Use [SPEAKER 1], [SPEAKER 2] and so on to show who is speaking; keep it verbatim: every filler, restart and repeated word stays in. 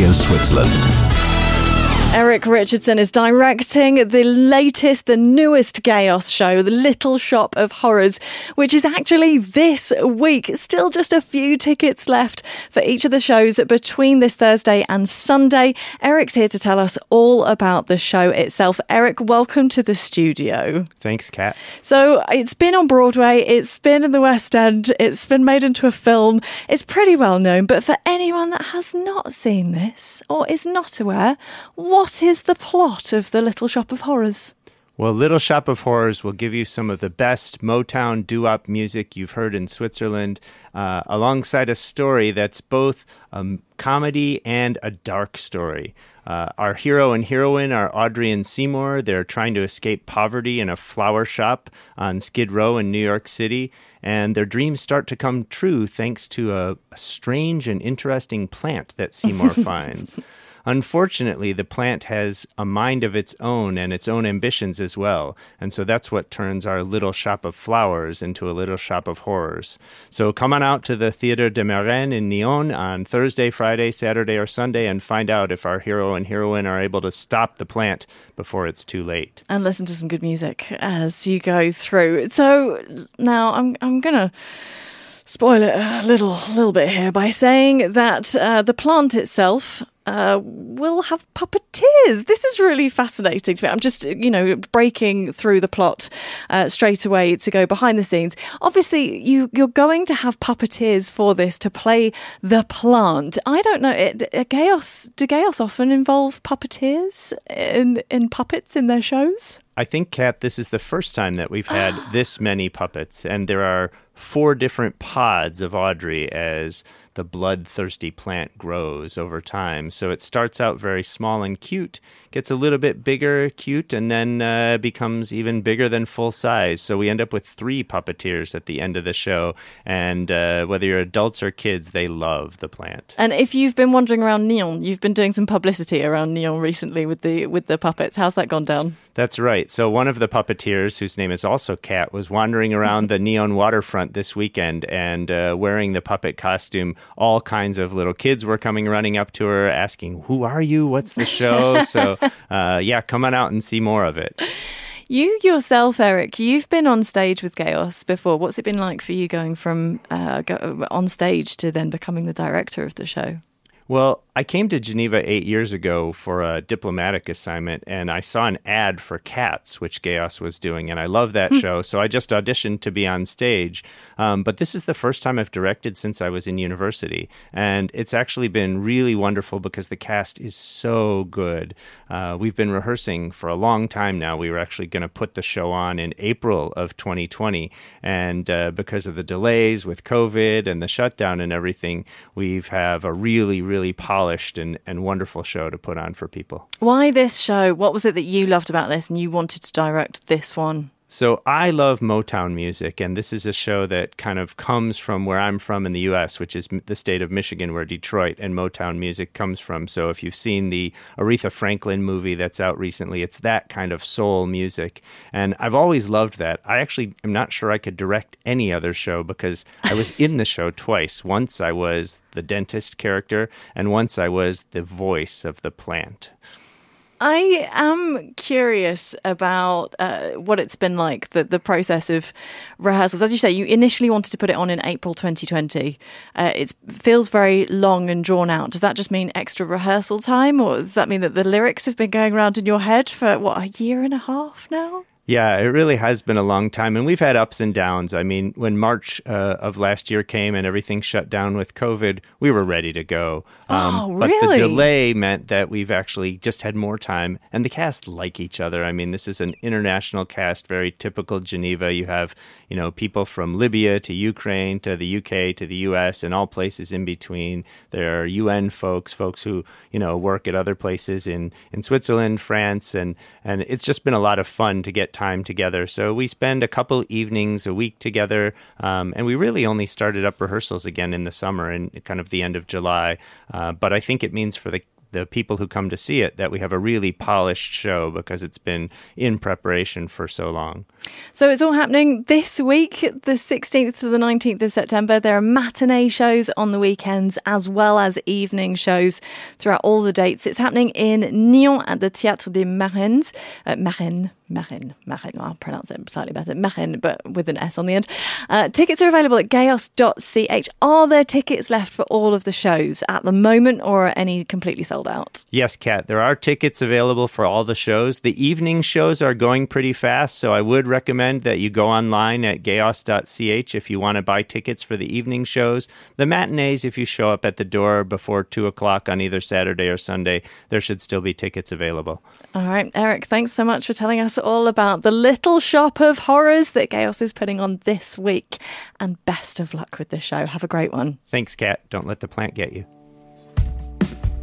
[SPEAKER 1] Radio Switzerland.
[SPEAKER 2] Eric Richardson is directing the latest, the newest Chaos show, The Little Shop of Horrors, which is actually this week. Still just a few tickets left for each of the shows between this Thursday and Sunday. Eric's here to tell us all about the show itself. Eric, welcome to the studio.
[SPEAKER 3] Thanks, Kat.
[SPEAKER 2] So it's been on Broadway, it's been in the West End, it's been made into a film. It's pretty well known, but for anyone that has not seen this or is not aware, what What is the plot of The Little Shop of Horrors?
[SPEAKER 3] Well, Little Shop of Horrors will give you some of the best Motown doo-wop music you've heard in Switzerland, uh, alongside a story that's both a comedy and a dark story. Uh, our hero and heroine are Audrey and Seymour. They're trying to escape poverty in a flower shop on Skid Row in New York City, and their dreams start to come true thanks to a, a strange and interesting plant that Seymour finds. Unfortunately, the plant has a mind of its own and its own ambitions as well. And so that's what turns our little shop of flowers into a little shop of horrors. So come on out to the Theatre de Marennes in Nyon on Thursday, Friday, Saturday, or Sunday and find out if our hero and heroine are able to stop the plant before it's too late.
[SPEAKER 2] And listen to some good music as you go through. So now I'm I'm going to spoil it a little, little bit here by saying that uh, the plant itself Uh, will have puppeteers. This is really fascinating to me. I'm just, you know, breaking through the plot uh, straight away to go behind the scenes. Obviously, you, you're going to have puppeteers for this to play the plant. I don't know. It, uh, Chaos, do Chaos often involve puppeteers in, in puppets in their shows?
[SPEAKER 3] I think, Kat, this is the first time that we've had this many puppets, and there are four different pods of Audrey as the bloodthirsty plant grows over time. So it starts out very small and cute, gets a little bit bigger, cute, and then uh, becomes even bigger than full size. So we end up with three puppeteers at the end of the show. And uh, whether you're adults or kids, they love the plant.
[SPEAKER 2] And if you've been wandering around Nyon, you've been doing some publicity around Nyon recently with the with the puppets. How's that gone down?
[SPEAKER 3] That's right. So one of the puppeteers, whose name is also Kat, was wandering around the Nyon waterfront this weekend and uh, wearing the puppet costume. All kinds of little kids were coming running up to her asking, "Who are you? What's the show?" So, uh, yeah, come on out and see more of it.
[SPEAKER 2] You yourself, Eric, you've been on stage with Chaos before. What's it been like for you going from uh, go, on stage to then becoming the director of the show?
[SPEAKER 3] Well, I came to Geneva eight years ago for a diplomatic assignment, and I saw an ad for Cats, which Chaos was doing, and I love that show, so I just auditioned to be on stage. Um, but this is the first time I've directed since I was in university, and it's actually been really wonderful because the cast is so good. Uh, we've been rehearsing for a long time now. We were actually going to put the show on in April of twenty twenty, and uh, because of the delays with COVID and the shutdown and everything, we have a really, really polished and, and wonderful show to put on for people.
[SPEAKER 2] Why this show? What was it that you loved about this and you wanted to direct this one?
[SPEAKER 3] So I love Motown music, and this is a show that kind of comes from where I'm from in the U S, which is the state of Michigan, where Detroit and Motown music comes from. So if you've seen the Aretha Franklin movie that's out recently, it's that kind of soul music. And I've always loved that. I actually am not sure I could direct any other show because I was in the show twice. Once I was the dentist character, and once I was the voice of the plant.
[SPEAKER 2] I am curious about uh, what it's been like, the, the process of rehearsals. As you say, you initially wanted to put it on in April twenty twenty. Uh, it feels very long and drawn out. Does that just mean extra rehearsal time, or does that mean that the lyrics have been going around in your head for, what, a year and a half now?
[SPEAKER 3] Yeah, it really has been a long time, and we've had ups and downs. I mean, when March uh, of last year came and everything shut down with COVID, we were ready to go.
[SPEAKER 2] Um, oh,
[SPEAKER 3] but
[SPEAKER 2] really?
[SPEAKER 3] the delay meant that we've actually just had more time, and the cast like each other. I mean, this is an international cast, very typical Geneva. You have, you know, people from Libya to Ukraine to the U K to the U S and all places in between. There are U N folks, folks who, you know, work at other places in, in Switzerland, France, and, and it's just been a lot of fun to get time together. So we spend a couple evenings a week together, um, and we really only started up rehearsals again in the summer and kind of the end of July. Uh, but I think it means for the the people who come to see it that we have a really polished show because it's been in preparation for so long.
[SPEAKER 2] So it's all happening this week, the sixteenth to the nineteenth of September. There are matinee shows on the weekends as well as evening shows throughout all the dates. It's happening in Nyon at the Théâtre des Marraines. Uh, Marraines. Marraine, Marraine, I'll pronounce it slightly better, Marraine, but with an S on the end. Uh, tickets are available at gayos dot c h. Are there tickets left for all of the shows at the moment, or are any completely sold out?
[SPEAKER 3] Yes, Kat, there are tickets available for all the shows. The evening shows are going pretty fast, so I would recommend that you go online at gayos dot c h if you want to buy tickets for the evening shows. The matinees, if you show up at the door before two o'clock on either Saturday or Sunday, there should still be tickets available.
[SPEAKER 2] All right, Eric, thanks so much for telling us all about the little shop of horrors that Gayos is putting on this week. And best of luck with the show. Have a great one.
[SPEAKER 3] Thanks, Kat. Don't let the plant get you.